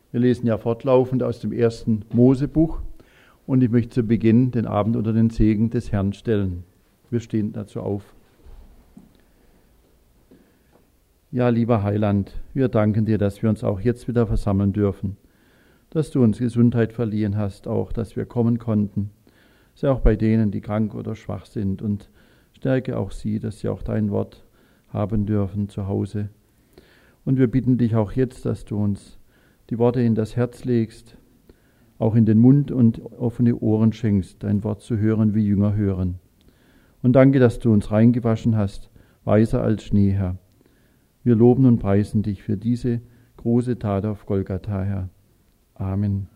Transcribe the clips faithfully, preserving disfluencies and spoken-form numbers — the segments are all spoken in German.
Wir lesen ja fortlaufend aus dem ersten Mosebuch und ich möchte zu Beginn den Abend unter den Segen des Herrn stellen. Wir stehen dazu auf. Ja, lieber Heiland, wir danken dir, dass wir uns auch jetzt wieder versammeln dürfen, dass du uns Gesundheit verliehen hast, auch dass wir kommen konnten. Sei auch bei denen, die krank oder schwach sind, und stärke auch sie, dass sie auch dein Wort haben dürfen zu Hause. Und wir bitten dich auch jetzt, dass du uns die Worte in das Herz legst, auch in den Mund und offene Ohren schenkst, dein Wort zu hören, wie Jünger hören. Und danke, dass du uns reingewaschen hast, weißer als Schnee, Herr. Wir loben und preisen dich für diese große Tat auf Golgatha, Herr. Amen.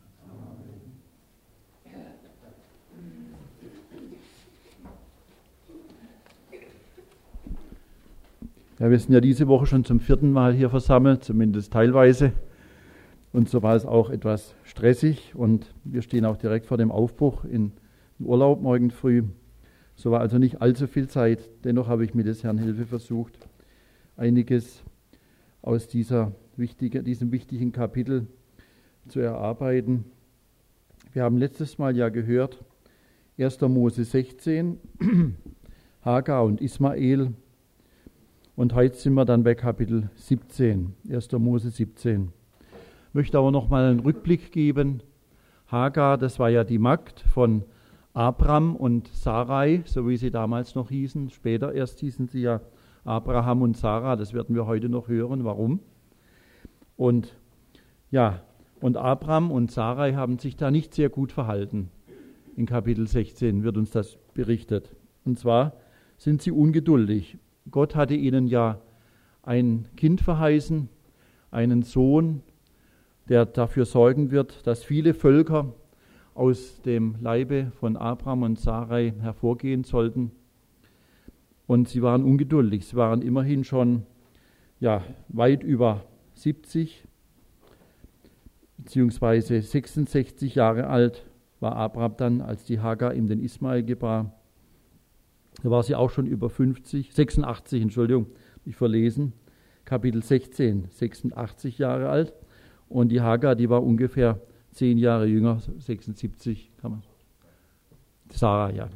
Ja, wir sind ja diese Woche schon zum vierten Mal hier versammelt, zumindest teilweise. Und so war es auch etwas stressig und wir stehen auch direkt vor dem Aufbruch in den Urlaub morgen früh. So war also nicht allzu viel Zeit. Dennoch habe ich mit des Herrn Hilfe versucht, einiges aus dieser wichtige, diesem wichtigen Kapitel zu erarbeiten. Wir haben letztes Mal ja gehört, erster Mose sechzehn, Hagar und Ismael. Und heute sind wir dann bei Kapitel siebzehn, erster Mose siebzehn. Ich möchte aber noch mal einen Rückblick geben. Hagar, das war ja die Magd von Abram und Sarai, so wie sie damals noch hießen. Später erst hießen sie ja Abraham und Sarah, das werden wir heute noch hören, warum. Und ja, und Abram und Sarai haben sich da nicht sehr gut verhalten. In Kapitel sechzehn wird uns das berichtet. Und zwar sind sie ungeduldig. Gott hatte ihnen ja ein Kind verheißen, einen Sohn, der dafür sorgen wird, dass viele Völker aus dem Leibe von Abram und Sarai hervorgehen sollten. Und sie waren ungeduldig. Sie waren immerhin schon ja, weit über siebzig, beziehungsweise sechsundsechzig Jahre alt war Abram dann, als die Hagar ihm den Ismael gebar. Da war sie auch schon über fünfzig, sechsundachtzig, Entschuldigung, ich verlesen, Kapitel sechzehn, sechsundachtzig Jahre alt. Und die Hagar, die war ungefähr zehn Jahre jünger, sechsundsiebzig, kann man. Sarah, ja.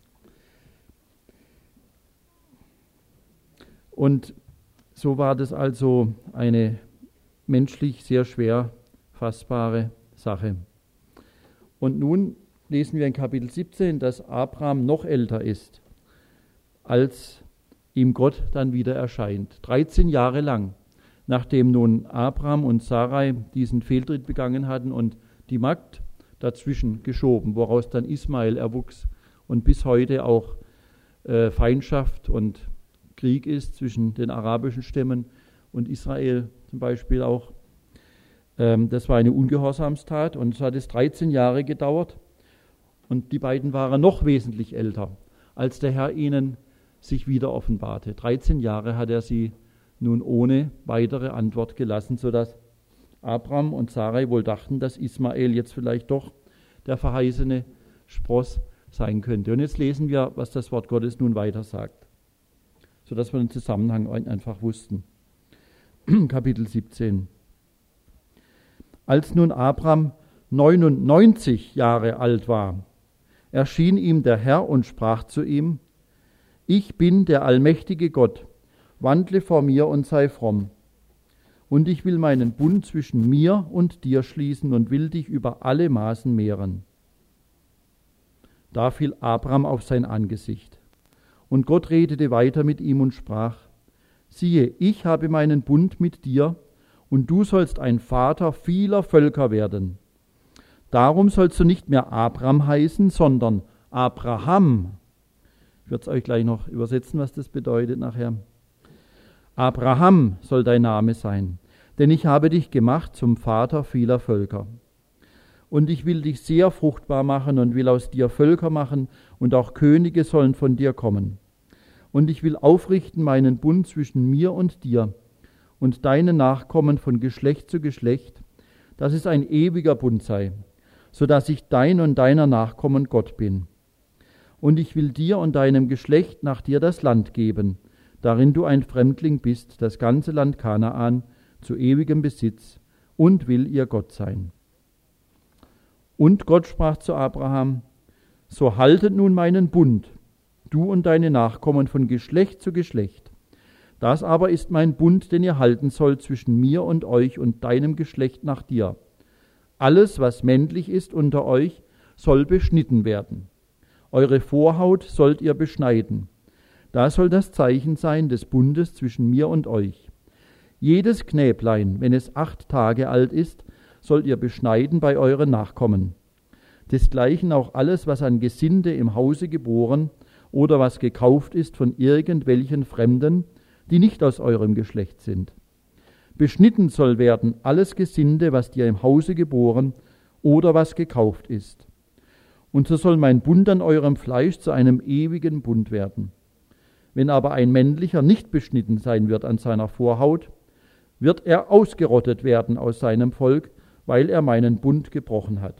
Und so war das also eine menschlich sehr schwer fassbare Sache. Und nun lesen wir in Kapitel siebzehn, dass Abraham noch älter ist, als ihm Gott dann wieder erscheint. dreizehn Jahre lang, nachdem nun Abraham und Sarai diesen Fehltritt begangen hatten und die Magd dazwischen geschoben, woraus dann Ismael erwuchs und bis heute auch äh, Feindschaft und Krieg ist zwischen den arabischen Stämmen und Israel zum Beispiel auch. Ähm, das war eine Ungehorsamstat und so hat es dreizehn Jahre gedauert und die beiden waren noch wesentlich älter, als der Herr ihnen sich wieder offenbarte. dreizehn Jahre hat er sie nun ohne weitere Antwort gelassen, sodass Abraham und Sarai wohl dachten, dass Ismael jetzt vielleicht doch der verheißene Spross sein könnte. Und jetzt lesen wir, was das Wort Gottes nun weiter sagt, sodass wir den Zusammenhang einfach wussten. Kapitel siebzehn. Als nun Abraham neunundneunzig Jahre alt war, erschien ihm der Herr und sprach zu ihm: Ich bin der allmächtige Gott, wandle vor mir und sei fromm. Und ich will meinen Bund zwischen mir und dir schließen und will dich über alle Maßen mehren. Da fiel Abraham auf sein Angesicht. Und Gott redete weiter mit ihm und sprach: Siehe, ich habe meinen Bund mit dir, und du sollst ein Vater vieler Völker werden. Darum sollst du nicht mehr Abram heißen, sondern Abraham. Ich werde es euch gleich noch übersetzen, was das bedeutet nachher. Abraham soll dein Name sein, denn ich habe dich gemacht zum Vater vieler Völker. Und ich will dich sehr fruchtbar machen und will aus dir Völker machen, und auch Könige sollen von dir kommen. Und ich will aufrichten meinen Bund zwischen mir und dir und deinen Nachkommen von Geschlecht zu Geschlecht, dass es ein ewiger Bund sei, so dass ich dein und deiner Nachkommen Gott bin. Und ich will dir und deinem Geschlecht nach dir das Land geben, darin du ein Fremdling bist, das ganze Land Kanaan, zu ewigem Besitz, und will ihr Gott sein. Und Gott sprach zu Abraham: So haltet nun meinen Bund, du und deine Nachkommen von Geschlecht zu Geschlecht. Das aber ist mein Bund, den ihr halten sollt zwischen mir und euch und deinem Geschlecht nach dir. Alles, was männlich ist unter euch, soll beschnitten werden. Eure Vorhaut sollt ihr beschneiden. Da soll das Zeichen sein des Bundes zwischen mir und euch. Jedes Knäblein, wenn es acht Tage alt ist, sollt ihr beschneiden bei euren Nachkommen. Desgleichen auch alles, was an Gesinde im Hause geboren oder was gekauft ist von irgendwelchen Fremden, die nicht aus eurem Geschlecht sind. Beschnitten soll werden alles Gesinde, was dir im Hause geboren oder was gekauft ist. Und so soll mein Bund an eurem Fleisch zu einem ewigen Bund werden. Wenn aber ein männlicher nicht beschnitten sein wird an seiner Vorhaut, wird er ausgerottet werden aus seinem Volk, weil er meinen Bund gebrochen hat.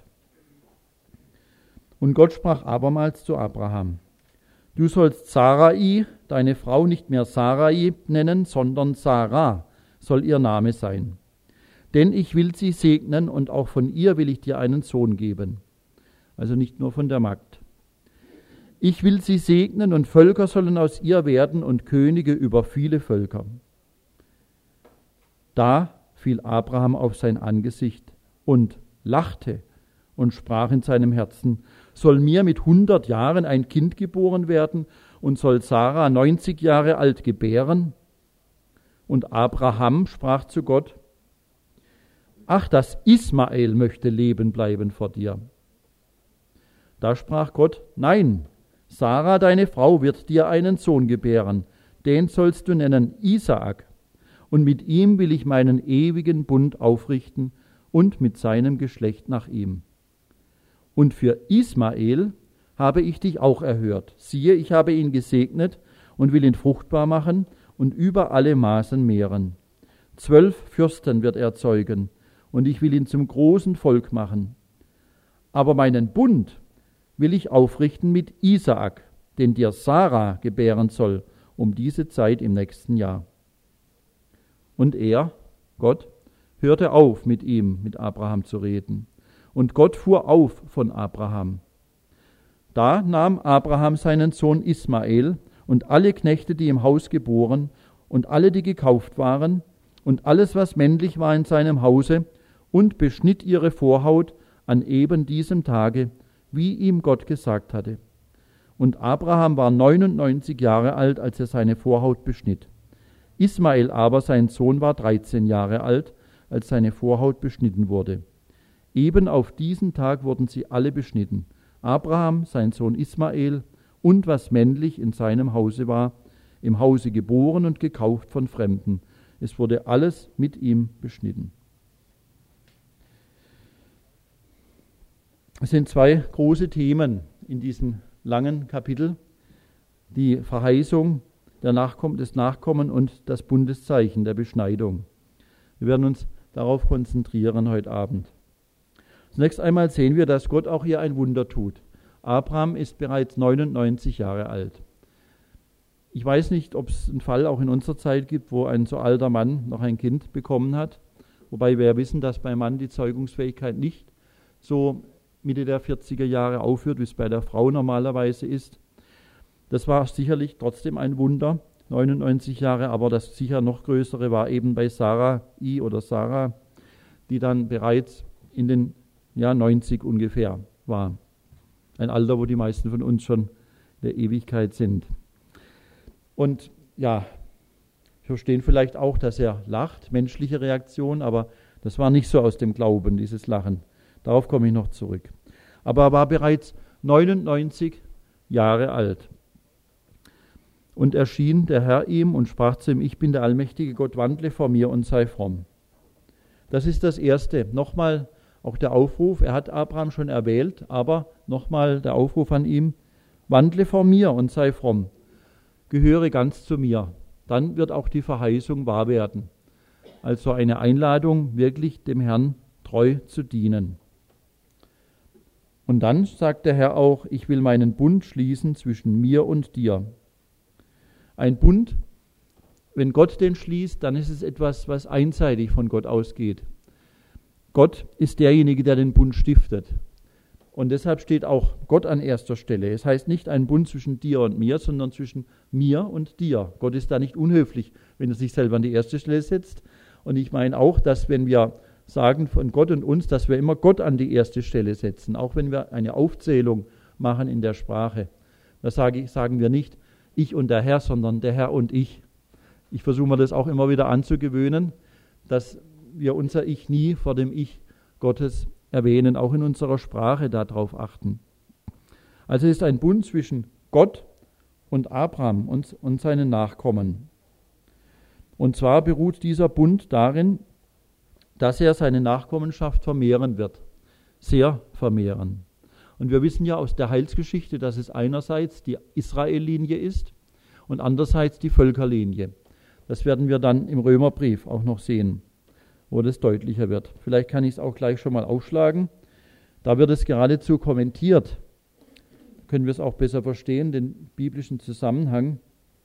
Und Gott sprach abermals zu Abraham: Du sollst Sarai, deine Frau, nicht mehr Sarai nennen, sondern Sarah soll ihr Name sein. Denn ich will sie segnen und auch von ihr will ich dir einen Sohn geben. Also nicht nur von der Magd. Ich will sie segnen und Völker sollen aus ihr werden und Könige über viele Völker. Da fiel Abraham auf sein Angesicht und lachte und sprach in seinem Herzen: Soll mir mit hundert Jahren ein Kind geboren werden und soll Sarah neunzig Jahre alt gebären? Und Abraham sprach zu Gott: Ach, dass Ismael möchte leben bleiben vor dir. Da sprach Gott: Nein, Sarah, deine Frau, wird dir einen Sohn gebären, den sollst du nennen Isaak, und mit ihm will ich meinen ewigen Bund aufrichten und mit seinem Geschlecht nach ihm. Und für Ismael habe ich dich auch erhört. Siehe, ich habe ihn gesegnet und will ihn fruchtbar machen und über alle Maßen mehren. Zwölf Fürsten wird er zeugen, und ich will ihn zum großen Volk machen. Aber meinen Bund will ich aufrichten mit Isaak, den dir Sarah gebären soll, um diese Zeit im nächsten Jahr. Und er, Gott, hörte auf, mit ihm, mit Abraham zu reden. Und Gott fuhr auf von Abraham. Da nahm Abraham seinen Sohn Ismael und alle Knechte, die im Haus geboren, und alle, die gekauft waren, und alles, was männlich war in seinem Hause, und beschnitt ihre Vorhaut an eben diesem Tage, wie ihm Gott gesagt hatte. Und Abraham war neunundneunzig Jahre alt, als er seine Vorhaut beschnitt. Ismael aber, sein Sohn, war dreizehn Jahre alt, als seine Vorhaut beschnitten wurde. Eben auf diesen Tag wurden sie alle beschnitten. Abraham, sein Sohn Ismael und was männlich in seinem Hause war, im Hause geboren und gekauft von Fremden. Es wurde alles mit ihm beschnitten. Es sind zwei große Themen in diesem langen Kapitel: die Verheißung der Nachkommen, des Nachkommen und das Bundeszeichen der Beschneidung. Wir werden uns darauf konzentrieren heute Abend. Zunächst einmal sehen wir, dass Gott auch hier ein Wunder tut. Abraham ist bereits neunundneunzig Jahre alt. Ich weiß nicht, ob es einen Fall auch in unserer Zeit gibt, wo ein so alter Mann noch ein Kind bekommen hat. Wobei wir ja wissen, dass beim Mann die Zeugungsfähigkeit nicht so Mitte der vierziger Jahre aufhört, wie es bei der Frau normalerweise ist. Das war sicherlich trotzdem ein Wunder, neunundneunzig Jahre, aber das sicher noch größere war eben bei Sarai oder Sarah, die dann bereits in den ja, neunzig ungefähr war. Ein Alter, wo die meisten von uns schon in der Ewigkeit sind. Und ja, wir verstehen vielleicht auch, dass er lacht, menschliche Reaktion, aber das war nicht so aus dem Glauben, dieses Lachen. Darauf komme ich noch zurück. Aber er war bereits neunundneunzig Jahre alt. Und erschien der Herr ihm und sprach zu ihm: Ich bin der allmächtige Gott, wandle vor mir und sei fromm. Das ist das Erste. Nochmal auch der Aufruf, er hat Abraham schon erwählt, aber nochmal der Aufruf an ihm: Wandle vor mir und sei fromm. Gehöre ganz zu mir. Dann wird auch die Verheißung wahr werden. Also eine Einladung, wirklich dem Herrn treu zu dienen. Und dann sagt der Herr auch: Ich will meinen Bund schließen zwischen mir und dir. Ein Bund, wenn Gott den schließt, dann ist es etwas, was einseitig von Gott ausgeht. Gott ist derjenige, der den Bund stiftet. Und deshalb steht auch Gott an erster Stelle. Es heißt nicht ein Bund zwischen dir und mir, sondern zwischen mir und dir. Gott ist da nicht unhöflich, wenn er sich selber an die erste Stelle setzt. Und ich meine auch, dass wenn wir sagen von Gott und uns, dass wir immer Gott an die erste Stelle setzen, auch wenn wir eine Aufzählung machen in der Sprache. Da sage ich, sagen wir nicht ich und der Herr, sondern der Herr und ich. Ich versuche mir das auch immer wieder anzugewöhnen, dass wir unser Ich nie vor dem Ich Gottes erwähnen, auch in unserer Sprache darauf achten. Also es ist ein Bund zwischen Gott und Abraham und, und seinen Nachkommen. Und zwar beruht dieser Bund darin, dass er seine Nachkommenschaft vermehren wird, sehr vermehren. Und wir wissen ja aus der Heilsgeschichte, dass es einerseits die Israellinie ist und andererseits die Völkerlinie. Das werden wir dann im Römerbrief auch noch sehen, wo das deutlicher wird. Vielleicht kann ich es auch gleich schon mal aufschlagen. Da wird es geradezu kommentiert. Können wir es auch besser verstehen, den biblischen Zusammenhang.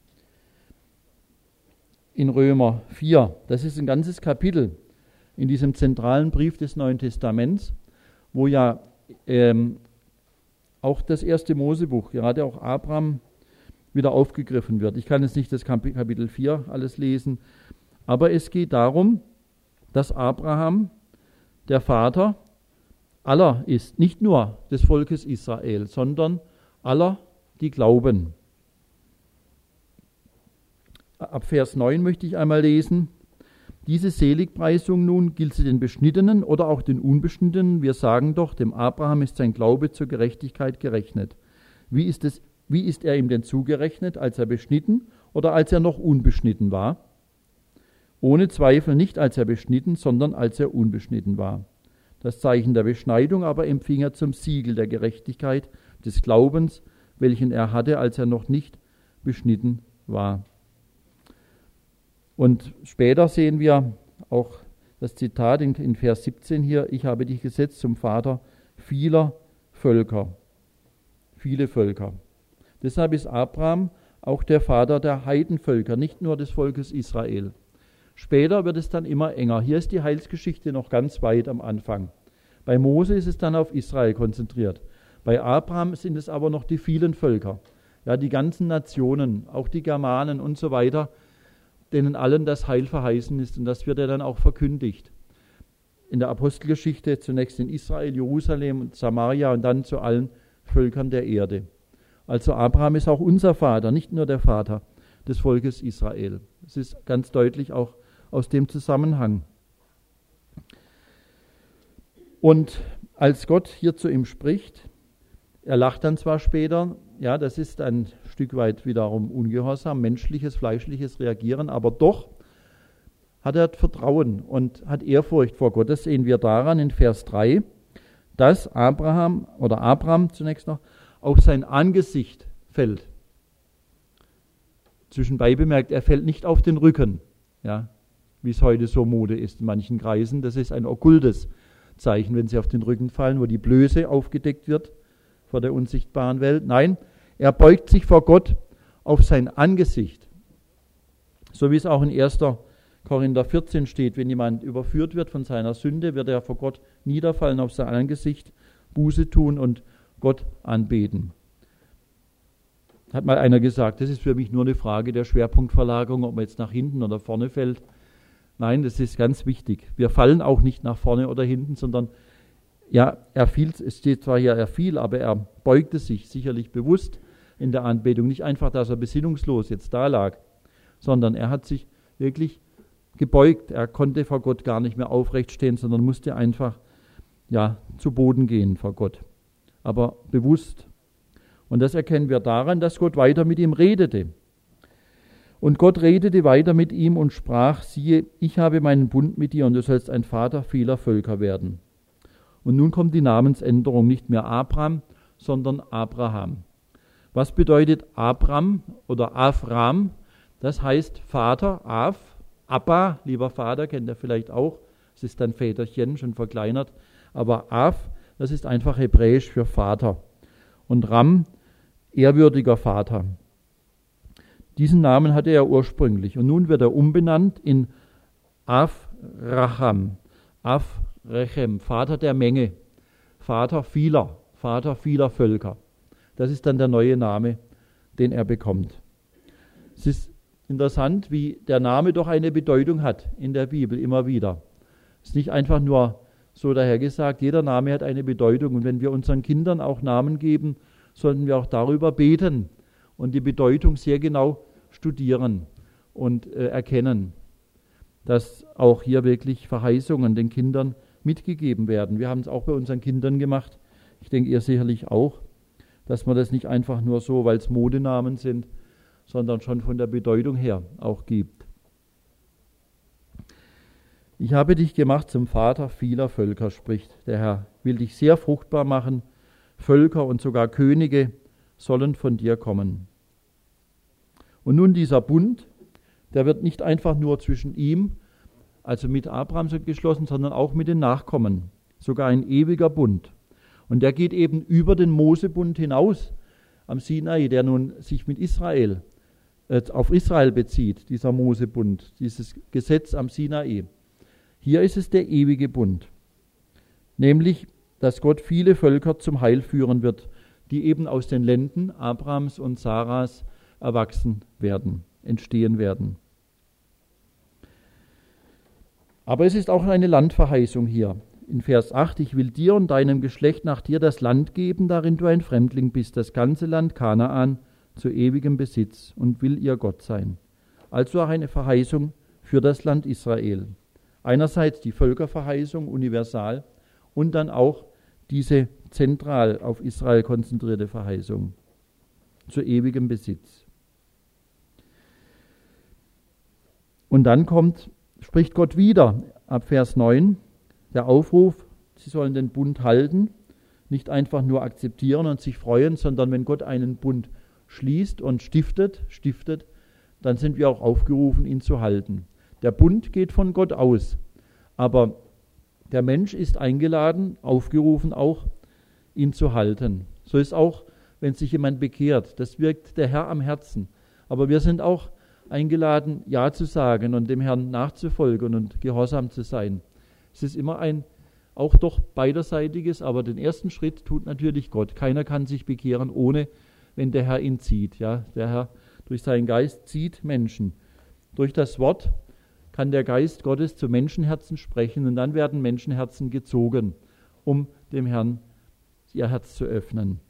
In Römer vier, das ist ein ganzes Kapitel in diesem zentralen Brief des Neuen Testaments, wo ja ähm, auch das erste Mosebuch, gerade auch Abraham, wieder aufgegriffen wird. Ich kann jetzt nicht das Kapitel vier alles lesen, aber es geht darum, dass Abraham der Vater aller ist, nicht nur des Volkes Israel, sondern aller, die glauben. Ab Vers neun möchte ich einmal lesen. Diese Seligpreisung nun, gilt sie den Beschnittenen oder auch den Unbeschnittenen? Wir sagen doch, dem Abraham ist sein Glaube zur Gerechtigkeit gerechnet. Wie ist es, wie ist er ihm denn zugerechnet, als er beschnitten oder als er noch unbeschnitten war? Ohne Zweifel nicht als er beschnitten, sondern als er unbeschnitten war. Das Zeichen der Beschneidung aber empfing er zum Siegel der Gerechtigkeit des Glaubens, welchen er hatte, als er noch nicht beschnitten war. Und später sehen wir auch das Zitat in, in Vers siebzehn hier, ich habe dich gesetzt zum Vater vieler Völker. Viele Völker. Deshalb ist Abraham auch der Vater der Heidenvölker, nicht nur des Volkes Israel. Später wird es dann immer enger. Hier ist die Heilsgeschichte noch ganz weit am Anfang. Bei Mose ist es dann auf Israel konzentriert. Bei Abraham sind es aber noch die vielen Völker. Ja, die ganzen Nationen, auch die Germanen und so weiter, denen allen das Heil verheißen ist. Und das wird er dann auch verkündigt. In der Apostelgeschichte zunächst in Israel, Jerusalem und Samaria und dann zu allen Völkern der Erde. Also Abraham ist auch unser Vater, nicht nur der Vater des Volkes Israel. Es ist ganz deutlich auch aus dem Zusammenhang. Und als Gott hier zu ihm spricht, er lacht dann zwar später, ja, das ist ein Stück weit wiederum ungehorsam, menschliches, fleischliches Reagieren, aber doch hat er Vertrauen und hat Ehrfurcht vor Gott. Das sehen wir daran in Vers drei, dass Abraham oder Abraham zunächst noch auf sein Angesicht fällt. Zwischenbei bemerkt, er fällt nicht auf den Rücken, ja, wie es heute so Mode ist in manchen Kreisen. Das ist ein okkultes Zeichen, wenn sie auf den Rücken fallen, wo die Blöße aufgedeckt wird vor der unsichtbaren Welt. Nein, er beugt sich vor Gott auf sein Angesicht. So wie es auch in erster Korinther vierzehn steht, wenn jemand überführt wird von seiner Sünde, wird er vor Gott niederfallen auf sein Angesicht, Buße tun und Gott anbeten. Hat mal einer gesagt, das ist für mich nur eine Frage der Schwerpunktverlagerung, ob man jetzt nach hinten oder vorne fällt. Nein, das ist ganz wichtig. Wir fallen auch nicht nach vorne oder hinten, sondern ja, er fiel, es steht zwar hier, er fiel, aber er beugte sich sicherlich bewusst in der Anbetung. Nicht einfach, dass er besinnungslos jetzt da lag, sondern er hat sich wirklich gebeugt. Er konnte vor Gott gar nicht mehr aufrecht stehen, sondern musste einfach ja, zu Boden gehen vor Gott. Aber bewusst. Und das erkennen wir daran, dass Gott weiter mit ihm redete. Und Gott redete weiter mit ihm und sprach, siehe, ich habe meinen Bund mit dir und du sollst ein Vater vieler Völker werden. Und nun kommt die Namensänderung, nicht mehr Abraham, sondern Abraham. Was bedeutet Abram oder Avram? Das heißt Vater, Av, Abba, lieber Vater, kennt ihr vielleicht auch. Es ist dann Väterchen, schon verkleinert. Aber Av, das ist einfach hebräisch für Vater. Und Ram, ehrwürdiger Vater. Diesen Namen hatte er ursprünglich. Und nun wird er umbenannt in Avraham. Av Rechem, Vater der Menge, Vater vieler, Vater vieler Völker. Das ist dann der neue Name, den er bekommt. Es ist interessant, wie der Name doch eine Bedeutung hat in der Bibel immer wieder. Es ist nicht einfach nur so dahergesagt, jeder Name hat eine Bedeutung. Und wenn wir unseren Kindern auch Namen geben, sollten wir auch darüber beten und die Bedeutung sehr genau studieren und äh, erkennen, dass auch hier wirklich Verheißungen den Kindern mitgegeben werden. Wir haben es auch bei unseren Kindern gemacht. Ich denke, ihr sicherlich auch, dass man das nicht einfach nur so, weil es Modenamen sind, sondern schon von der Bedeutung her auch gibt. Ich habe dich gemacht zum Vater vieler Völker, spricht der Herr, will dich sehr fruchtbar machen. Völker und sogar Könige sollen von dir kommen. Und nun dieser Bund, der wird nicht einfach nur zwischen ihm, also mit Abraham geschlossen, sondern auch mit den Nachkommen. Sogar ein ewiger Bund. Und der geht eben über den Mosebund hinaus am Sinai, der nun sich mit Israel, äh, auf Israel bezieht, dieser Mosebund, dieses Gesetz am Sinai. Hier ist es der ewige Bund, nämlich, dass Gott viele Völker zum Heil führen wird, die eben aus den Lenden Abrahams und Saras erwachsen werden, entstehen werden. Aber es ist auch eine Landverheißung hier. In Vers acht, ich will dir und deinem Geschlecht nach dir das Land geben, darin du ein Fremdling bist, das ganze Land Kanaan zu ewigem Besitz und will ihr Gott sein. Also auch eine Verheißung für das Land Israel. Einerseits die Völkerverheißung universal und dann auch diese zentral auf Israel konzentrierte Verheißung zu ewigem Besitz. Und dann kommt, spricht Gott wieder ab Vers neun, der Aufruf, sie sollen den Bund halten, nicht einfach nur akzeptieren und sich freuen, sondern wenn Gott einen Bund schließt und stiftet, stiftet, dann sind wir auch aufgerufen, ihn zu halten. Der Bund geht von Gott aus, aber der Mensch ist eingeladen, aufgerufen auch, ihn zu halten. So ist auch, wenn sich jemand bekehrt, das wirkt der Herr am Herzen. Aber wir sind auch eingeladen, Ja zu sagen und dem Herrn nachzufolgen und gehorsam zu sein. Es ist immer ein auch doch beiderseitiges, aber den ersten Schritt tut natürlich Gott. Keiner kann sich bekehren, ohne wenn der Herr ihn zieht. Ja, der Herr durch seinen Geist zieht Menschen. Durch das Wort kann der Geist Gottes zu Menschenherzen sprechen und dann werden Menschenherzen gezogen, um dem Herrn ihr Herz zu öffnen.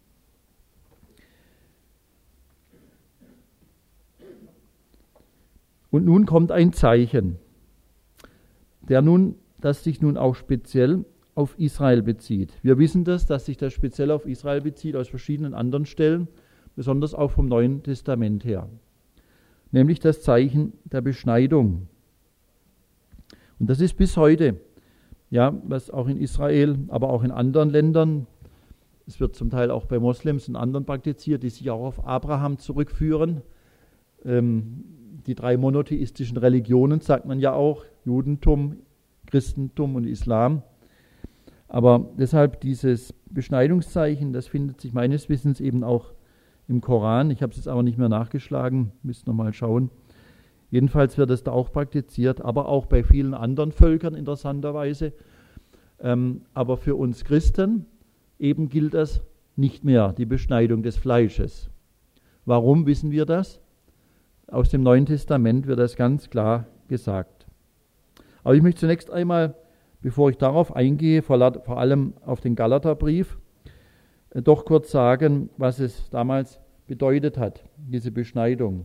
Und nun kommt ein Zeichen, der nun, das sich nun auch speziell auf Israel bezieht. Wir wissen das, dass sich das speziell auf Israel bezieht, aus verschiedenen anderen Stellen, besonders auch vom Neuen Testament her. Nämlich das Zeichen der Beschneidung. Und das ist bis heute, ja, was auch in Israel, aber auch in anderen Ländern, es wird zum Teil auch bei Moslems und anderen praktiziert, die sich auch auf Abraham zurückführen. Ähm, die drei monotheistischen Religionen, sagt man ja auch, Judentum, Christentum und Islam. Aber deshalb dieses Beschneidungszeichen, das findet sich meines Wissens eben auch im Koran. Ich habe es jetzt aber nicht mehr nachgeschlagen, müsst noch mal schauen. Jedenfalls wird es da auch praktiziert, aber auch bei vielen anderen Völkern interessanterweise. Ähm, aber für uns Christen eben gilt das nicht mehr, die Beschneidung des Fleisches. Warum wissen wir das? Aus dem Neuen Testament wird das ganz klar gesagt. Aber ich möchte zunächst einmal, bevor ich darauf eingehe, vor allem auf den Galaterbrief, doch kurz sagen, was es damals bedeutet hat, diese Beschneidung.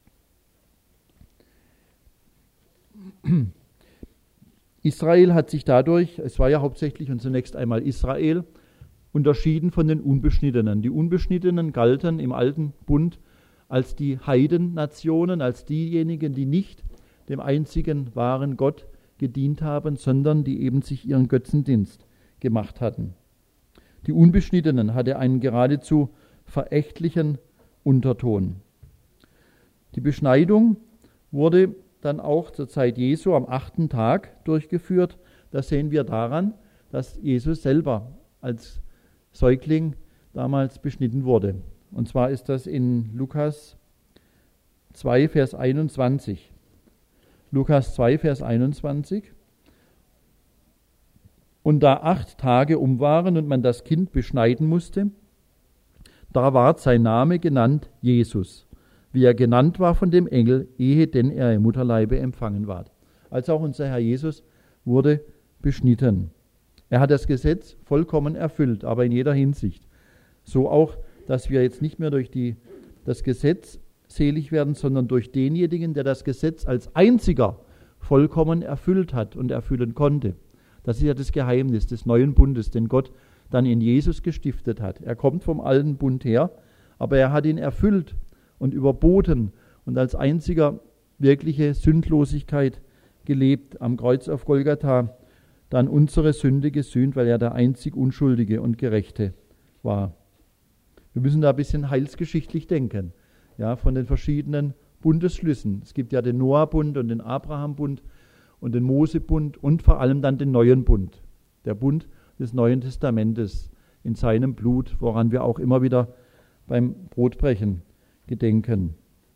Israel hat sich dadurch, es war ja hauptsächlich und zunächst einmal Israel, unterschieden von den Unbeschnittenen. Die Unbeschnittenen galten im Alten Bund als die Heidennationen, als diejenigen, die nicht dem einzigen wahren Gott gedient haben, sondern die eben sich ihren Götzendienst gemacht hatten. Die Unbeschnittenen hatte einen geradezu verächtlichen Unterton. Die Beschneidung wurde dann auch zur Zeit Jesu am achten Tag durchgeführt. Das sehen wir daran, dass Jesus selber als Säugling damals beschnitten wurde. Und zwar ist das in Lukas zwei, Vers einundzwanzig. Lukas zwei, Vers einundzwanzig. Und da acht Tage um waren und man das Kind beschneiden musste, da ward sein Name genannt Jesus, wie er genannt war von dem Engel, ehe denn er im Mutterleibe empfangen ward. Also auch unser Herr Jesus wurde beschnitten. Er hat das Gesetz vollkommen erfüllt, aber in jeder Hinsicht. So auch, dass wir jetzt nicht mehr durch die, das Gesetz selig werden, sondern durch denjenigen, der das Gesetz als einziger vollkommen erfüllt hat und erfüllen konnte. Das ist ja das Geheimnis des neuen Bundes, den Gott dann in Jesus gestiftet hat. Er kommt vom alten Bund her, aber er hat ihn erfüllt und überboten und als einziger wirkliche Sündlosigkeit gelebt, am Kreuz auf Golgatha dann unsere Sünde gesühnt, weil er der einzig Unschuldige und Gerechte war. Wir müssen da ein bisschen heilsgeschichtlich denken, ja, von den verschiedenen Bundesschlüssen. Es gibt ja den Noah-Bund und den Abraham-Bund und den Mose-Bund und vor allem dann den neuen Bund, der Bund des Neuen Testamentes in seinem Blut, woran wir auch immer wieder beim Brotbrechen gedenken.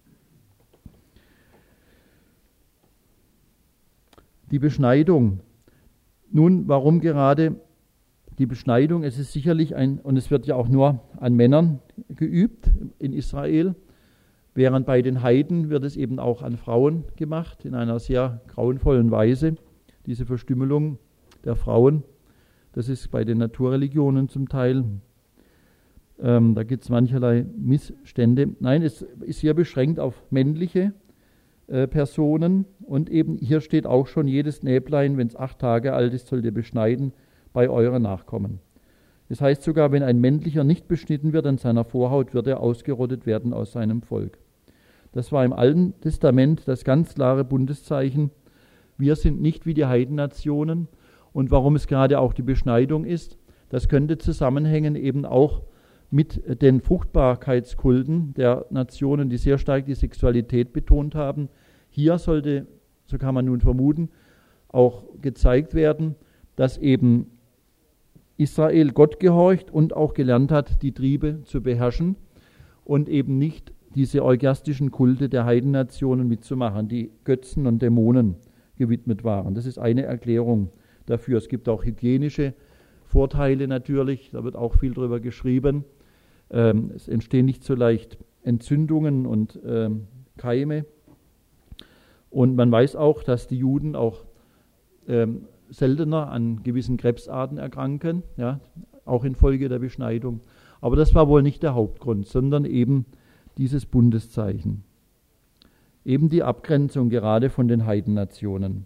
Die Beschneidung. Nun, warum gerade die Beschneidung? Es ist sicherlich ein, und es wird ja auch nur an Männern geübt in Israel, während bei den Heiden wird es eben auch an Frauen gemacht, in einer sehr grauenvollen Weise, diese Verstümmelung der Frauen. Das ist bei den Naturreligionen zum Teil. Ähm, da gibt es mancherlei Missstände. Nein, es ist hier beschränkt auf männliche äh, Personen. Und eben hier steht auch schon, jedes Näblein, wenn es acht Tage alt ist, sollt ihr beschneiden bei euren Nachkommen. Das heißt sogar, wenn ein männlicher nicht beschnitten wird an seiner Vorhaut, wird er ausgerottet werden aus seinem Volk. Das war im Alten Testament das ganz klare Bundeszeichen. Wir sind nicht wie die Heidennationen. Und warum es gerade auch die Beschneidung ist, das könnte zusammenhängen eben auch mit den Fruchtbarkeitskulten der Nationen, die sehr stark die Sexualität betont haben. Hier sollte, so kann man nun vermuten, auch gezeigt werden, dass eben Israel Gott gehorcht und auch gelernt hat, die Triebe zu beherrschen und eben nicht diese orgiastischen Kulte der Heidennationen mitzumachen, die Götzen und Dämonen gewidmet waren. Das ist eine Erklärung dafür. Es gibt auch hygienische Vorteile natürlich, da wird auch viel drüber geschrieben. Ähm, es entstehen nicht so leicht Entzündungen und ähm, Keime. Und man weiß auch, dass die Juden auch ähm, seltener an gewissen Krebsarten erkranken, ja, auch infolge der Beschneidung. Aber das war wohl nicht der Hauptgrund, sondern eben dieses Bundeszeichen. Eben die Abgrenzung gerade von den Heidennationen.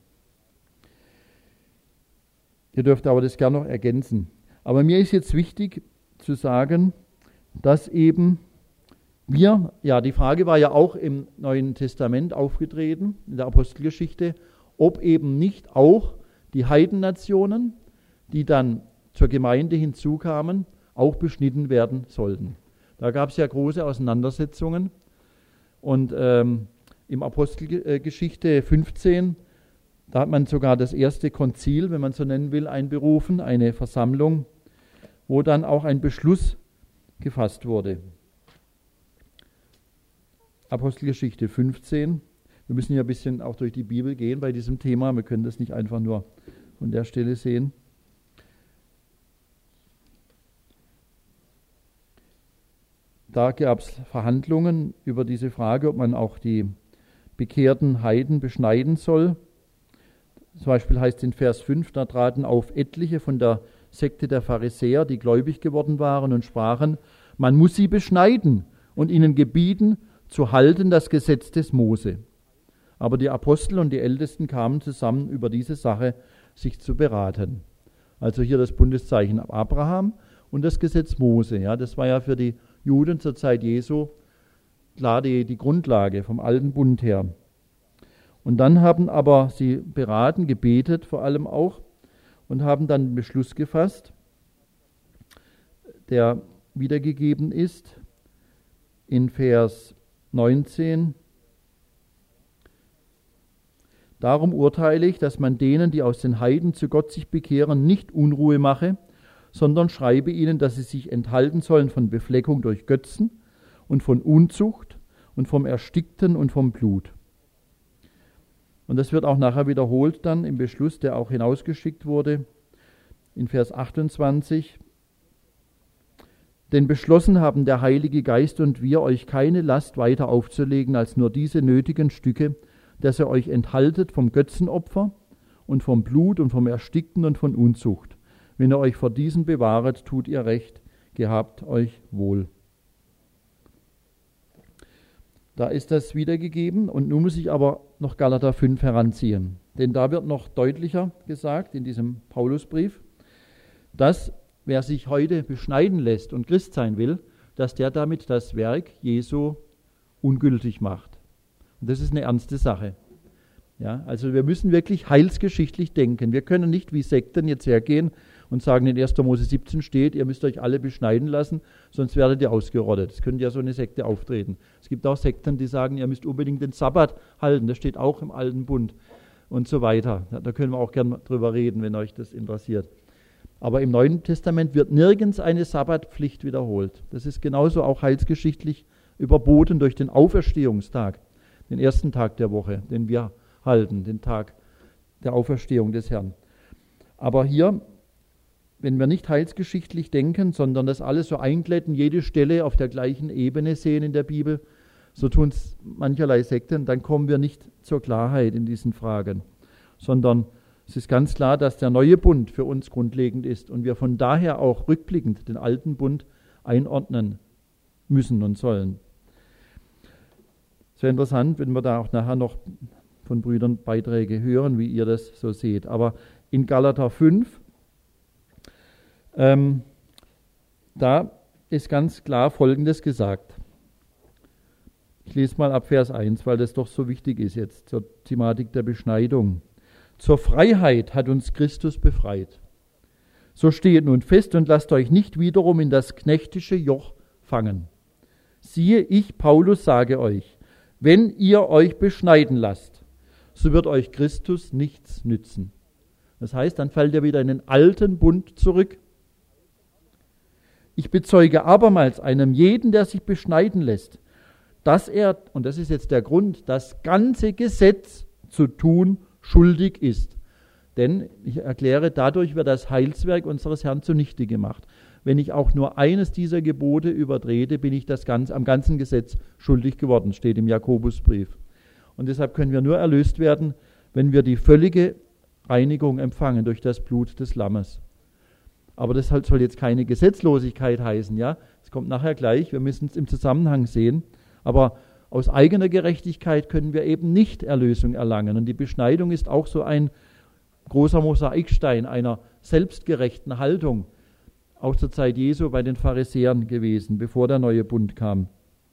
Ihr dürft aber das gerne noch ergänzen. Aber mir ist jetzt wichtig zu sagen, dass eben wir, ja, die Frage war ja auch im Neuen Testament aufgetreten, in der Apostelgeschichte, ob eben nicht auch die Heidennationen, die dann zur Gemeinde hinzukamen, auch beschnitten werden sollten. Da gab es ja große Auseinandersetzungen. Und ähm, im Apostelgeschichte fünfzehn, da hat man sogar das erste Konzil, wenn man so nennen will, einberufen, eine Versammlung, wo dann auch ein Beschluss gefasst wurde. Apostelgeschichte fünfzehn. Wir müssen ja ein bisschen auch durch die Bibel gehen bei diesem Thema. Wir können das nicht einfach nur von der Stelle sehen. Da gab es Verhandlungen über diese Frage, ob man auch die bekehrten Heiden beschneiden soll. Zum Beispiel heißt es in Vers fünf, da traten auf etliche von der Sekte der Pharisäer, die gläubig geworden waren und sprachen, man muss sie beschneiden und ihnen gebieten, zu halten das Gesetz des Mose. Aber die Apostel und die Ältesten kamen zusammen, über diese Sache sich zu beraten. Also hier das Bundeszeichen Abraham und das Gesetz Mose. Ja, das war ja für die Juden zur Zeit Jesu klar die, die Grundlage vom alten Bund her. Und dann haben aber sie beraten, gebetet vor allem auch und haben dann einen Beschluss gefasst, der wiedergegeben ist in Vers neunzehn. Darum urteile ich, dass man denen, die aus den Heiden zu Gott sich bekehren, nicht Unruhe mache, sondern schreibe ihnen, dass sie sich enthalten sollen von Befleckung durch Götzen und von Unzucht und vom Erstickten und vom Blut. Und das wird auch nachher wiederholt dann im Beschluss, der auch hinausgeschickt wurde. in Vers achtundzwanzig. Denn beschlossen haben der Heilige Geist und wir, euch keine Last weiter aufzulegen, als nur diese nötigen Stücke, dass ihr euch enthaltet vom Götzenopfer und vom Blut und vom Erstickten und von Unzucht. Wenn ihr euch vor diesen bewahret, tut ihr recht, gehabt euch wohl. Da ist das wiedergegeben und nun muss ich aber noch Galater fünf heranziehen. Denn da wird noch deutlicher gesagt in diesem Paulusbrief, dass wer sich heute beschneiden lässt und Christ sein will, dass der damit das Werk Jesu ungültig macht. Und das ist eine ernste Sache. Ja, also wir müssen wirklich heilsgeschichtlich denken. Wir können nicht wie Sekten jetzt hergehen und sagen, in erster Mose siebzehn steht, ihr müsst euch alle beschneiden lassen, sonst werdet ihr ausgerottet. Es könnte ja so eine Sekte auftreten. Es gibt auch Sekten, die sagen, ihr müsst unbedingt den Sabbat halten. Das steht auch im Alten Bund und so weiter. Da können wir auch gerne drüber reden, wenn euch das interessiert. Aber im Neuen Testament wird nirgends eine Sabbatpflicht wiederholt. Das ist genauso auch heilsgeschichtlich überboten durch den Auferstehungstag, den ersten Tag der Woche, den wir halten, den Tag der Auferstehung des Herrn. Aber hier, wenn wir nicht heilsgeschichtlich denken, sondern das alles so einglätten, jede Stelle auf der gleichen Ebene sehen in der Bibel, so tun es mancherlei Sekten, dann kommen wir nicht zur Klarheit in diesen Fragen, sondern es ist ganz klar, dass der neue Bund für uns grundlegend ist und wir von daher auch rückblickend den alten Bund einordnen müssen und sollen. Es wäre interessant, wenn wir da auch nachher noch von Brüdern Beiträge hören, wie ihr das so seht. Aber in Galater fünf, ähm, da ist ganz klar Folgendes gesagt. Ich lese mal ab Vers eins, weil das doch so wichtig ist jetzt zur Thematik der Beschneidung. Zur Freiheit hat uns Christus befreit. So steht nun fest und lasst euch nicht wiederum in das knechtische Joch fangen. Siehe, ich, Paulus, sage euch, wenn ihr euch beschneiden lasst, so wird euch Christus nichts nützen. Das heißt, dann fällt ihr wieder in den alten Bund zurück. Ich bezeuge abermals einem jeden, der sich beschneiden lässt, dass er, und das ist jetzt der Grund, das ganze Gesetz zu tun schuldig ist. Denn, ich erkläre, dadurch wird das Heilswerk unseres Herrn zunichte gemacht. Wenn ich auch nur eines dieser Gebote übertrete, bin ich das ganz, am ganzen Gesetz schuldig geworden, steht im Jakobusbrief. Und deshalb können wir nur erlöst werden, wenn wir die völlige Reinigung empfangen durch das Blut des Lammes. Aber das soll jetzt keine Gesetzlosigkeit heißen, ja. Es kommt nachher gleich, wir müssen es im Zusammenhang sehen. Aber aus eigener Gerechtigkeit können wir eben nicht Erlösung erlangen. Und die Beschneidung ist auch so ein großer Mosaikstein einer selbstgerechten Haltung, auch zur Zeit Jesu bei den Pharisäern gewesen, bevor der neue Bund kam.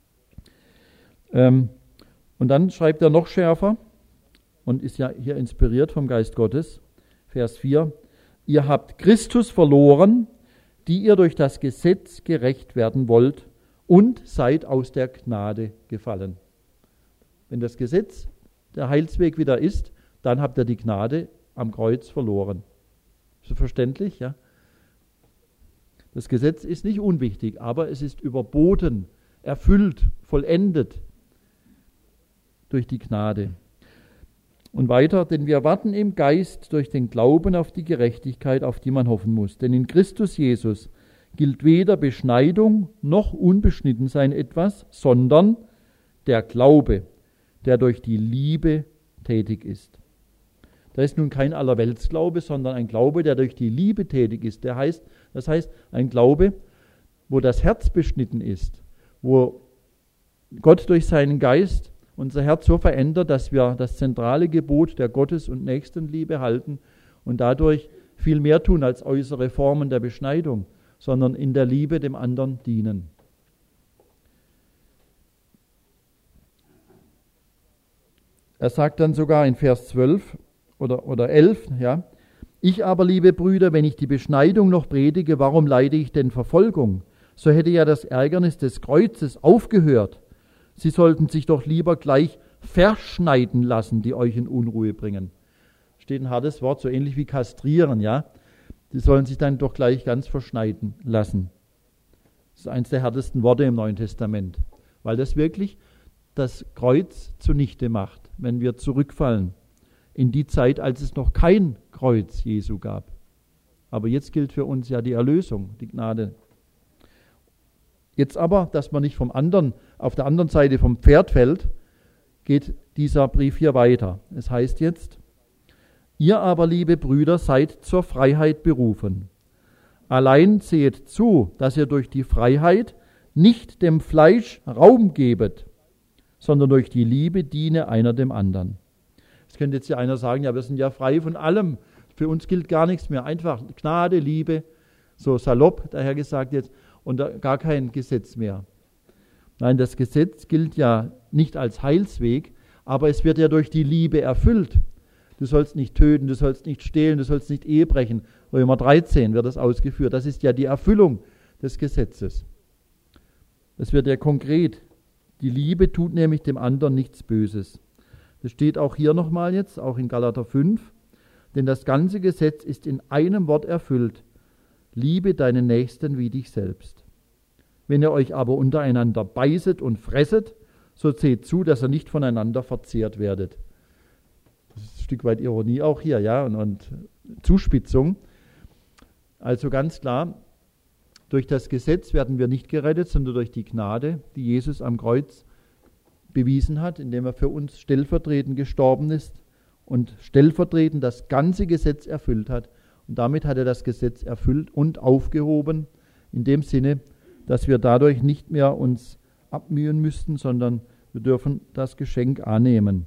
Ähm, und dann schreibt er noch schärfer und ist ja hier inspiriert vom Geist Gottes, Vers vier, ihr habt Christus verloren, die ihr durch das Gesetz gerecht werden wollt, und seid aus der Gnade gefallen. Wenn das Gesetz der Heilsweg wieder ist, dann habt ihr die Gnade am Kreuz verloren. Ist das verständlich? Ja? Das Gesetz ist nicht unwichtig, aber es ist überboten, erfüllt, vollendet durch die Gnade. Und weiter, denn wir warten im Geist durch den Glauben auf die Gerechtigkeit, auf die man hoffen muss. Denn in Christus Jesus gilt weder Beschneidung noch Unbeschnittensein etwas, sondern der Glaube, der durch die Liebe tätig ist. Da ist nun kein Allerweltsglaube, sondern ein Glaube, der durch die Liebe tätig ist. Der heißt, das heißt, ein Glaube, wo das Herz beschnitten ist, wo Gott durch seinen Geist unser Herz so verändert, dass wir das zentrale Gebot der Gottes- und Nächstenliebe halten und dadurch viel mehr tun als äußere Formen der Beschneidung, sondern in der Liebe dem anderen dienen. Er sagt dann sogar in Vers zwölf oder, oder elf, ja, ich aber, liebe Brüder, wenn ich die Beschneidung noch predige, warum leide ich denn Verfolgung? So hätte ja das Ärgernis des Kreuzes aufgehört. Sie sollten sich doch lieber gleich verschneiden lassen, die euch in Unruhe bringen. Steht ein hartes Wort, so ähnlich wie kastrieren, ja. Sie sollen sich dann doch gleich ganz verschneiden lassen. Das ist eines der härtesten Worte im Neuen Testament, weil das wirklich das Kreuz zunichte macht, wenn wir zurückfallen in die Zeit, als es noch kein Kreuz Jesu gab. Aber jetzt gilt für uns ja die Erlösung, die Gnade. Jetzt aber, dass man nicht vom anderen, auf der anderen Seite vom Pferd fällt, geht dieser Brief hier weiter. Es heißt jetzt, ihr aber, liebe Brüder, seid zur Freiheit berufen. Allein seht zu, dass ihr durch die Freiheit nicht dem Fleisch Raum gebet, sondern durch die Liebe diene einer dem anderen. Es könnte jetzt ja einer sagen, ja, wir sind ja frei von allem. Für uns gilt gar nichts mehr. Einfach Gnade, Liebe, so salopp daher gesagt jetzt, und gar kein Gesetz mehr. Nein, das Gesetz gilt ja nicht als Heilsweg, aber es wird ja durch die Liebe erfüllt. Du sollst nicht töten, du sollst nicht stehlen, du sollst nicht Ehe brechen. Römer dreizehn wird das ausgeführt. Das ist ja die Erfüllung des Gesetzes. Das wird ja konkret. Die Liebe tut nämlich dem anderen nichts Böses. Das steht auch hier nochmal jetzt, auch in Galater fünf. Denn das ganze Gesetz ist in einem Wort erfüllt. Liebe deinen Nächsten wie dich selbst. Wenn ihr euch aber untereinander beißet und fresset, so seht zu, dass ihr nicht voneinander verzehrt werdet. Das ist ein Stück weit Ironie auch hier, ja, und, und Zuspitzung. Also ganz klar, durch das Gesetz werden wir nicht gerettet, sondern durch die Gnade, die Jesus am Kreuz bewiesen hat, indem er für uns stellvertretend gestorben ist und stellvertretend das ganze Gesetz erfüllt hat. Und damit hat er das Gesetz erfüllt und aufgehoben, in dem Sinne, dass wir dadurch nicht mehr uns abmühen müssten, sondern wir dürfen das Geschenk annehmen.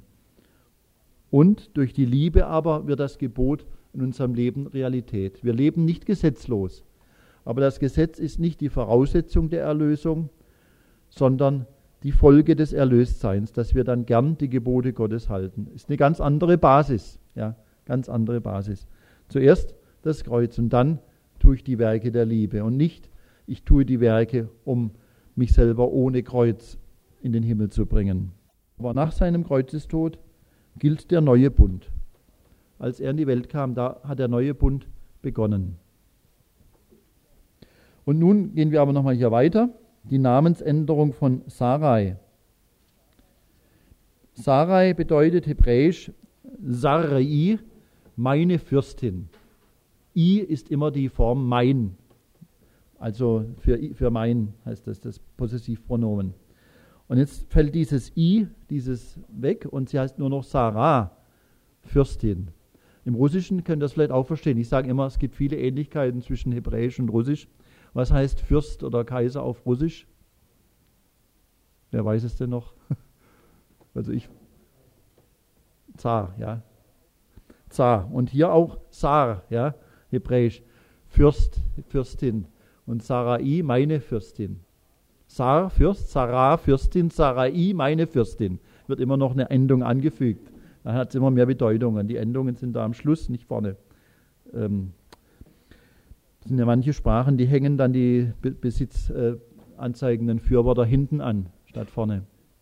Und durch die Liebe aber wird das Gebot in unserem Leben Realität. Wir leben nicht gesetzlos, aber das Gesetz ist nicht die Voraussetzung der Erlösung, sondern die Folge des Erlöstseins, dass wir dann gern die Gebote Gottes halten. Ist eine ganz andere Basis, ja, ganz andere Basis. Zuerst das Kreuz und dann tue ich die Werke der Liebe und nicht, ich tue die Werke, um mich selber ohne Kreuz in den Himmel zu bringen. Aber nach seinem Kreuzestod gilt der neue Bund. Als er in die Welt kam, da hat der neue Bund begonnen. Und nun gehen wir aber nochmal hier weiter. Die Namensänderung von Sarai. Sarai bedeutet hebräisch Sarai, meine Fürstin. I ist immer die Form mein. Also für, für mein heißt das, das Possessivpronomen. Und jetzt fällt dieses I, dieses weg und sie heißt nur noch Sarah, Fürstin. Im Russischen könnt ihr das vielleicht auch verstehen. Ich sage immer, es gibt viele Ähnlichkeiten zwischen Hebräisch und Russisch. Was heißt Fürst oder Kaiser auf Russisch? Wer weiß es denn noch? Also ich. Zar, ja. Zar. Und hier auch Sar, ja, Hebräisch. Fürst, Fürstin. Und Sarai, meine Fürstin. Sar, Fürst, Sarah, Fürstin, Sarai, meine Fürstin. Wird immer noch eine Endung angefügt. Dann hat es immer mehr Bedeutungen. Die Endungen sind da am Schluss, nicht vorne. Ähm, es sind ja manche Sprachen, die hängen dann die be- besitzanzeigenden Fürwörter hinten an, statt vorne.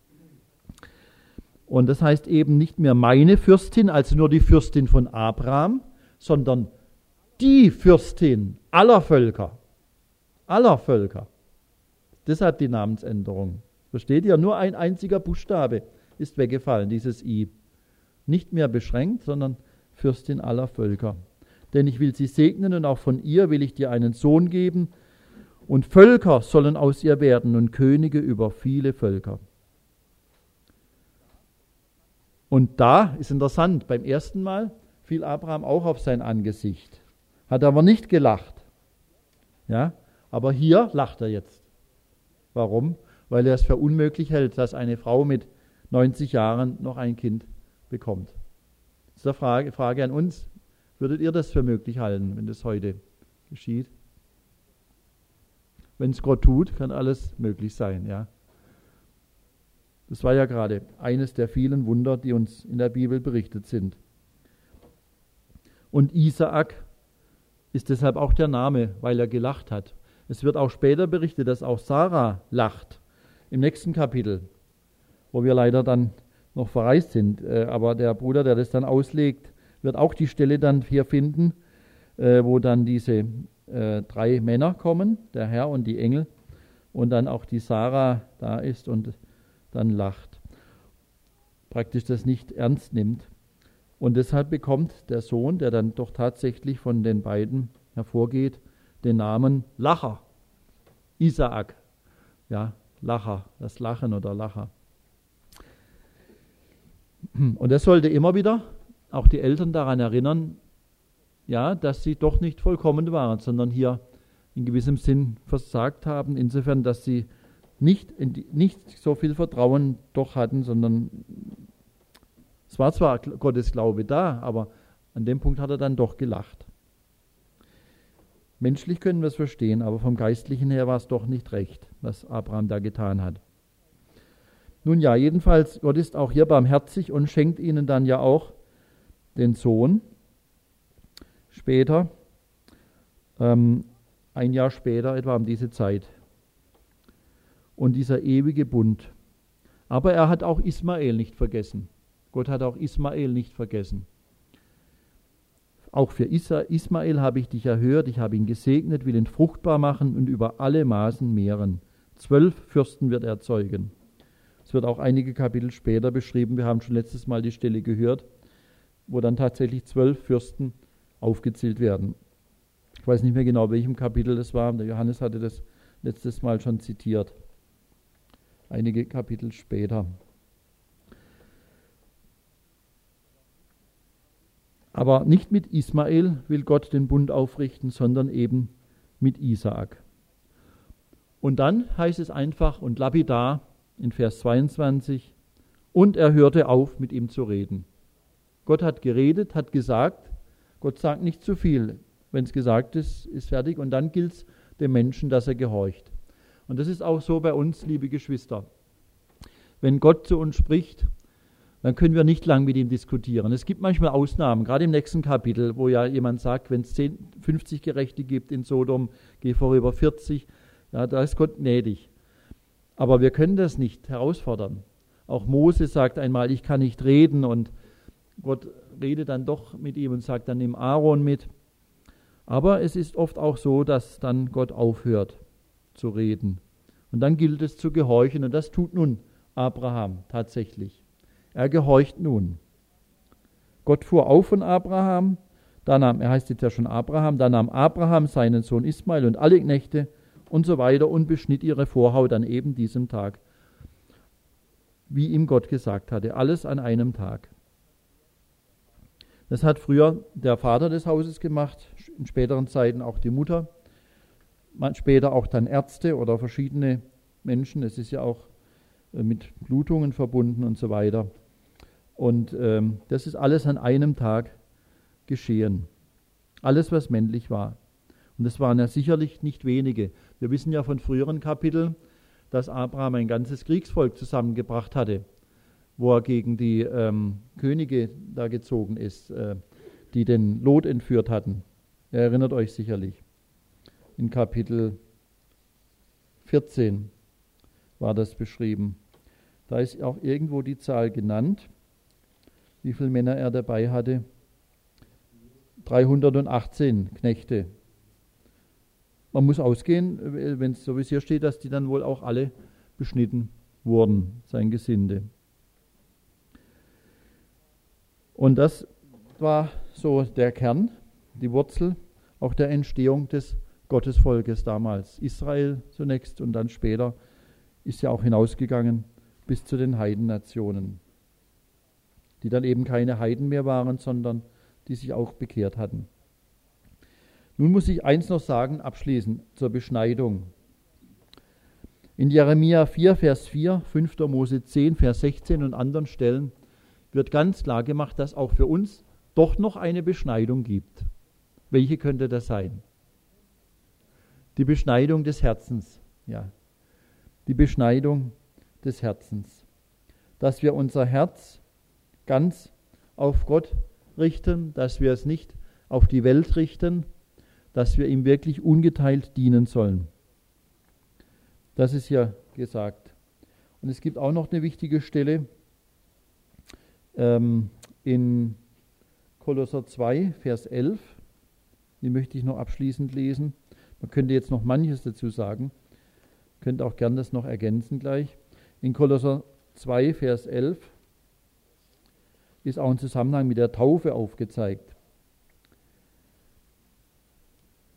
Und das heißt eben nicht mehr meine Fürstin, also nur die Fürstin von Abraham, sondern die Fürstin aller Völker. Aller Völker. Deshalb die Namensänderung. Versteht ihr? Nur ein einziger Buchstabe ist weggefallen, dieses I. Nicht mehr beschränkt, sondern Fürstin aller Völker. Denn ich will sie segnen und auch von ihr will ich dir einen Sohn geben und Völker sollen aus ihr werden und Könige über viele Völker. Und da ist interessant, beim ersten Mal fiel Abraham auch auf sein Angesicht, hat aber nicht gelacht. Ja, aber hier lacht er jetzt. Warum? Weil er es für unmöglich hält, dass eine Frau mit neunzig Jahren noch ein Kind bekommt. Das ist eine Frage, Frage an uns. Würdet ihr das für möglich halten, wenn das heute geschieht? Wenn es Gott tut, kann alles möglich sein. Ja. Das war ja gerade eines der vielen Wunder, die uns in der Bibel berichtet sind. Und Isaak ist deshalb auch der Name, weil er gelacht hat. Es wird auch später berichtet, dass auch Sarah lacht, im nächsten Kapitel, wo wir leider dann noch verreist sind. Aber der Bruder, der das dann auslegt, wird auch die Stelle dann hier finden, wo dann diese drei Männer kommen, der Herr und die Engel, und dann auch die Sarah da ist und dann lacht. Praktisch das nicht ernst nimmt. Und deshalb bekommt der Sohn, der dann doch tatsächlich von den beiden hervorgeht, den Namen Lacher, Isaak. Ja, Lacher, das Lachen oder Lacher. Und das sollte immer wieder auch die Eltern daran erinnern, ja, dass sie doch nicht vollkommen waren, sondern hier in gewissem Sinn versagt haben, insofern, dass sie nicht, nicht so viel Vertrauen doch hatten, sondern es war zwar Gottes Glaube da, aber an dem Punkt hat er dann doch gelacht. Menschlich können wir es verstehen, aber vom Geistlichen her war es doch nicht recht, was Abraham da getan hat. Nun ja, jedenfalls, Gott ist auch hier barmherzig und schenkt ihnen dann ja auch den Sohn. Später, ähm, ein Jahr später, etwa um diese Zeit. Und dieser ewige Bund. Aber er hat auch Ismael nicht vergessen. Gott hat auch Ismael nicht vergessen. Auch für Ismael habe ich dich erhört, ich habe ihn gesegnet, will ihn fruchtbar machen und über alle Maßen mehren. Zwölf Fürsten wird er zeugen. Es wird auch einige Kapitel später beschrieben, wir haben schon letztes Mal die Stelle gehört, wo dann tatsächlich zwölf Fürsten aufgezählt werden. Ich weiß nicht mehr genau, welchem Kapitel das war, der Johannes hatte das letztes Mal schon zitiert. Einige Kapitel später. Aber nicht mit Ismael will Gott den Bund aufrichten, sondern eben mit Isaak. Und dann heißt es einfach und lapidar in Vers zweiundzwanzig, und er hörte auf, mit ihm zu reden. Gott hat geredet, hat gesagt, Gott sagt nicht zu viel. Wenn es gesagt ist, ist fertig und dann gilt es dem Menschen, dass er gehorcht. Und das ist auch so bei uns, liebe Geschwister. Wenn Gott zu uns spricht, dann können wir nicht lang mit ihm diskutieren. Es gibt manchmal Ausnahmen, gerade im nächsten Kapitel, wo ja jemand sagt, wenn es fünfzig Gerechte gibt in Sodom, geh vorüber vierzig, ja, da ist Gott gnädig. Aber wir können das nicht herausfordern. Auch Mose sagt einmal, ich kann nicht reden und Gott redet dann doch mit ihm und sagt, dann nimm Aaron mit. Aber es ist oft auch so, dass dann Gott aufhört zu reden. Und dann gilt es zu gehorchen und das tut nun Abraham tatsächlich. Er gehorcht nun. Gott fuhr auf von Abraham, da nahm, er heißt jetzt ja schon Abraham, da nahm Abraham seinen Sohn Ismael und alle Knechte und so weiter und beschnitt ihre Vorhaut an eben diesem Tag, wie ihm Gott gesagt hatte, alles an einem Tag. Das hat früher der Vater des Hauses gemacht, in späteren Zeiten auch die Mutter, später auch dann Ärzte oder verschiedene Menschen, es ist ja auch mit Blutungen verbunden und so weiter. Und ähm, das ist alles an einem Tag geschehen. Alles, was männlich war. Und das waren ja sicherlich nicht wenige. Wir wissen ja von früheren Kapiteln, dass Abraham ein ganzes Kriegsvolk zusammengebracht hatte, wo er gegen die ähm, Könige da gezogen ist, äh, die den Lot entführt hatten. Ihr erinnert euch sicherlich. In Kapitel vierzehn war das beschrieben. Da ist auch irgendwo die Zahl genannt, wie viele Männer er dabei hatte. dreihundertachtzehn Knechte. Man muss ausgehen, wenn es so wie es hier steht, dass die dann wohl auch alle beschnitten wurden, sein Gesinde. Und das war so der Kern, die Wurzel auch der Entstehung des Gottesvolkes damals. Israel zunächst und dann später ist ja auch hinausgegangen bis zu den Heidennationen, die dann eben keine Heiden mehr waren, sondern die sich auch bekehrt hatten. Nun muss ich eins noch sagen, abschließend zur Beschneidung. In Jeremia vier, Vers vier, fünfter Mose zehn, Vers sechzehn und anderen Stellen wird ganz klar gemacht, dass auch für uns doch noch eine Beschneidung gibt. Welche könnte das sein? Die Beschneidung des Herzens, ja. Die Beschneidung des Herzens. Dass wir unser Herz ganz auf Gott richten, dass wir es nicht auf die Welt richten, dass wir ihm wirklich ungeteilt dienen sollen. Das ist ja gesagt. Und es gibt auch noch eine wichtige Stelle ähm, in Kolosser zwei, Vers elf. Die möchte ich noch abschließend lesen. Man könnte jetzt noch manches dazu sagen. Könnte auch gern das noch ergänzen gleich. In Kolosser zwei, Vers elf ist auch ein Zusammenhang mit der Taufe aufgezeigt.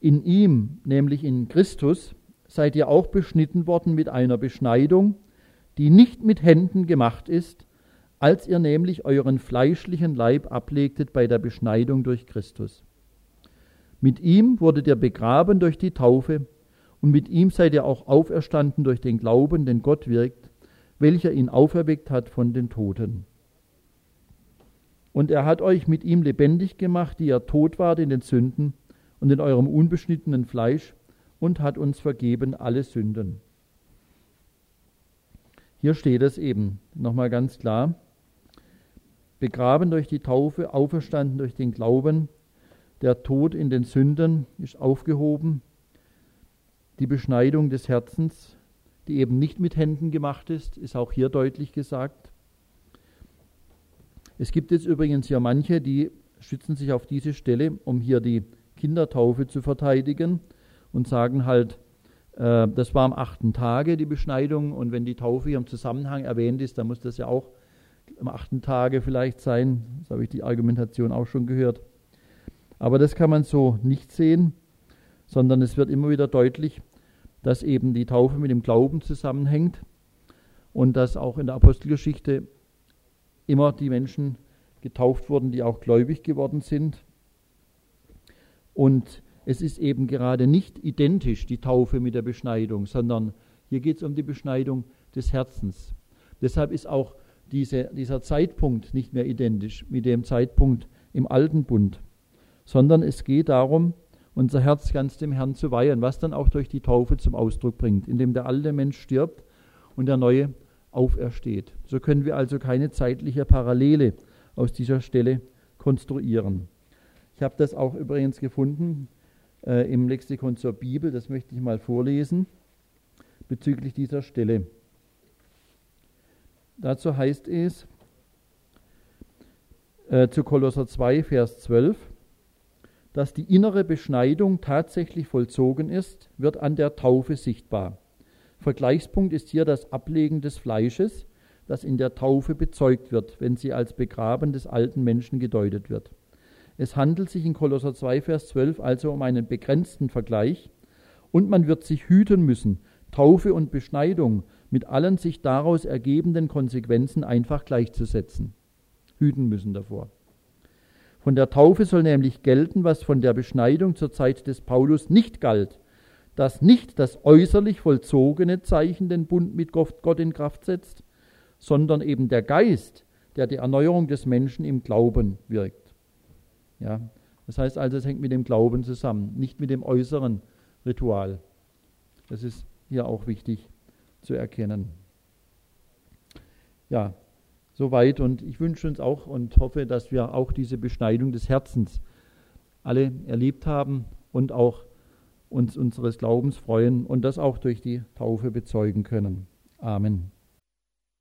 In ihm, nämlich in Christus, seid ihr auch beschnitten worden mit einer Beschneidung, die nicht mit Händen gemacht ist, als ihr nämlich euren fleischlichen Leib ablegtet bei der Beschneidung durch Christus. Mit ihm wurdet ihr begraben durch die Taufe und mit ihm seid ihr auch auferstanden durch den Glauben, den Gott wirkt, welcher ihn auferweckt hat von den Toten. Und er hat euch mit ihm lebendig gemacht, die ihr tot wart in den Sünden und in eurem unbeschnittenen Fleisch, und hat uns vergeben alle Sünden. Hier steht es eben nochmal ganz klar: Begraben durch die Taufe, auferstanden durch den Glauben, der Tod in den Sünden ist aufgehoben, die Beschneidung des Herzens, die eben nicht mit Händen gemacht ist, ist auch hier deutlich gesagt. Es gibt jetzt übrigens ja manche, die stützen sich auf diese Stelle, um hier die Kindertaufe zu verteidigen und sagen halt, äh, das war am achten Tage die Beschneidung, und wenn die Taufe hier im Zusammenhang erwähnt ist, dann muss das ja auch am achten Tage vielleicht sein. Das habe ich die Argumentation auch schon gehört. Aber das kann man so nicht sehen, sondern es wird immer wieder deutlich, dass eben die Taufe mit dem Glauben zusammenhängt und dass auch in der Apostelgeschichte immer die Menschen getauft wurden, die auch gläubig geworden sind. Und es ist eben gerade nicht identisch, die Taufe mit der Beschneidung, sondern hier geht es um die Beschneidung des Herzens. Deshalb ist auch diese, dieser Zeitpunkt nicht mehr identisch mit dem Zeitpunkt im Alten Bund, sondern es geht darum, unser Herz ganz dem Herrn zu weihen, was dann auch durch die Taufe zum Ausdruck bringt, indem der alte Mensch stirbt und der neue aufersteht. So können wir also keine zeitliche Parallele aus dieser Stelle konstruieren. Ich habe das auch übrigens gefunden äh, im Lexikon zur Bibel, das möchte ich mal vorlesen, bezüglich dieser Stelle. Dazu heißt es äh, zu Kolosser zwei, Vers zwölf, dass die innere Beschneidung tatsächlich vollzogen ist, wird an der Taufe sichtbar. Vergleichspunkt ist hier das Ablegen des Fleisches, das in der Taufe bezeugt wird, wenn sie als Begraben des alten Menschen gedeutet wird. Es handelt sich in Kolosser zwei, Vers zwölf also um einen begrenzten Vergleich, und man wird sich hüten müssen, Taufe und Beschneidung mit allen sich daraus ergebenden Konsequenzen einfach gleichzusetzen. Hüten müssen davor. Von der Taufe soll nämlich gelten, was von der Beschneidung zur Zeit des Paulus nicht galt, dass nicht das äußerlich vollzogene Zeichen den Bund mit Gott in Kraft setzt, sondern eben der Geist, der die Erneuerung des Menschen im Glauben wirkt. Ja, das heißt also, es hängt mit dem Glauben zusammen, nicht mit dem äußeren Ritual. Das ist hier auch wichtig zu erkennen. Ja, soweit, und ich wünsche uns auch und hoffe, dass wir auch diese Beschneidung des Herzens alle erlebt haben und auch uns unseres Glaubens freuen und das auch durch die Taufe bezeugen können. Amen.